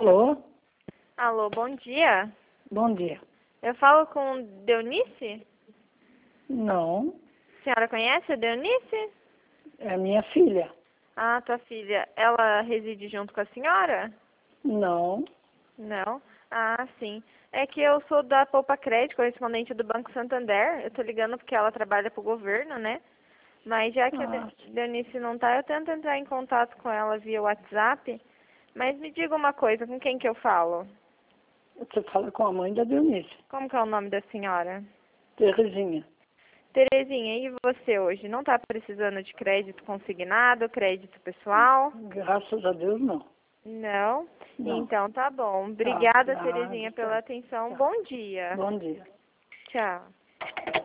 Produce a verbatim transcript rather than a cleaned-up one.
Alô? Alô, bom dia. Bom dia. Eu falo com Deunice? Não, A senhora conhece a Deunice? é minha filha. Ah, tua filha. Ela reside junto com a senhora? Não. Não? Ah, sim. É que eu sou da Poupa Crédito, correspondente do Banco Santander. Eu tô ligando porque ela trabalha pro governo, né? Mas já que a Ah, De- Deunice não tá, eu tento entrar em contato com ela via WhatsApp. Mas me diga uma coisa, com quem que eu falo? você fala com a mãe da Dionísio, Como que é o nome da senhora? Terezinha. Terezinha, e você hoje? Não está precisando de crédito consignado, crédito pessoal? Graças a Deus, não. Não? Não. Então tá bom. Tá, Obrigada, nada, Terezinha, tá. pela atenção. Tá. Bom dia. Bom dia. Tchau.